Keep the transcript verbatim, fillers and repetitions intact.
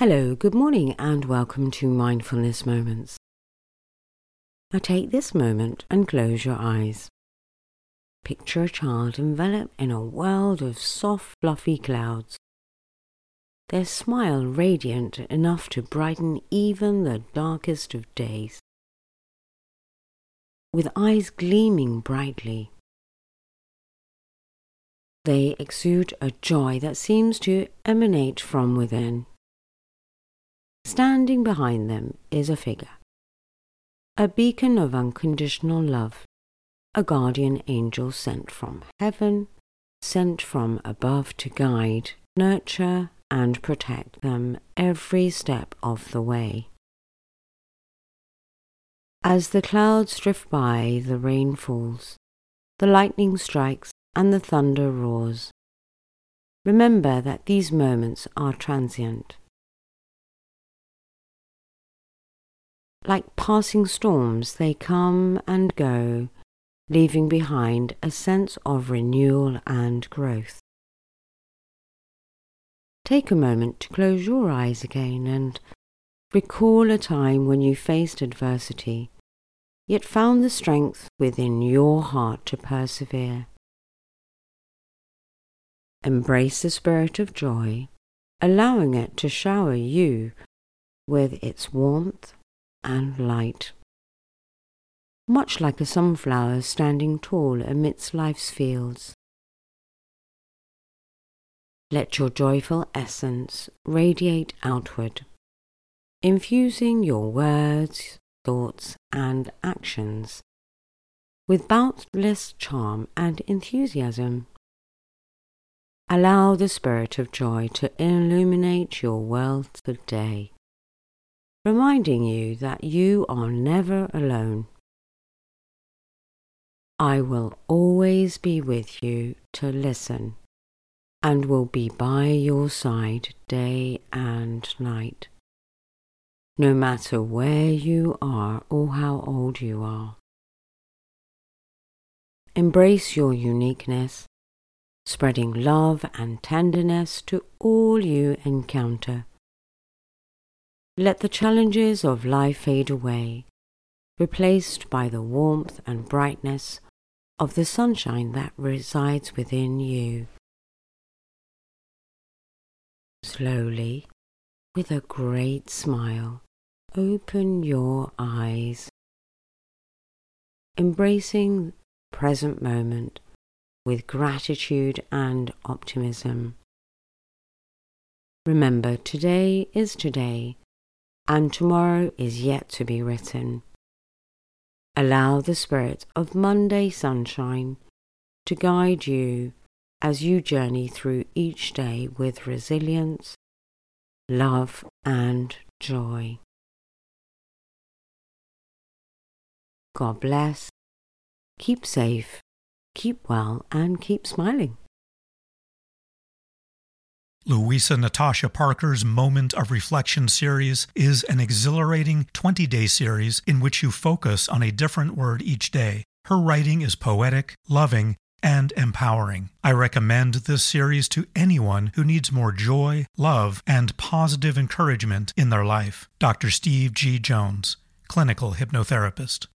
Hello, good morning, and welcome to Mindfulness Moments. Now take this moment and close your eyes. Picture a child enveloped in a world of soft, fluffy clouds. Their smile radiant enough to brighten even the darkest of days. With eyes gleaming brightly, they exude a joy that seems to emanate from within. Standing behind them is a figure, a beacon of unconditional love, a guardian angel sent from heaven, sent from above to guide, nurture, and protect them every step of the way. As the clouds drift by, the rain falls, the lightning strikes, and the thunder roars. Remember that these moments are transient. Like passing storms, they come and go, leaving behind a sense of renewal and growth. Take a moment to close your eyes again and recall a time when you faced adversity, yet found the strength within your heart to persevere. Embrace the spirit of joy, allowing it to shower you with its warmth and light. Much like a sunflower standing tall amidst life's fields. Let your joyful essence radiate outward, infusing your words, thoughts, and actions with boundless charm and enthusiasm. Allow the spirit of joy to illuminate your world today, reminding you that you are never alone. I will always be with you to listen, and will be by your side day and night, no matter where you are or how old you are. Embrace your uniqueness, spreading love and tenderness to all you encounter. Let the challenges of life fade away, replaced by the warmth and brightness of the sunshine that resides within you. Slowly, with a great smile, open your eyes, embracing the present moment with gratitude and optimism. Remember, today is today, and tomorrow is yet to be written. Allow the spirit of Monday sunshine to guide you as you journey through each day with resilience, love, and joy. God bless. Keep safe, keep well, and keep smiling. Louisa Natasha Parker's Moment of Reflection series is an exhilarating twenty-day series in which you focus on a different word each day. Her writing is poetic, loving, and empowering. I recommend this series to anyone who needs more joy, love, and positive encouragement in their life. Doctor Steve G. Jones, clinical hypnotherapist.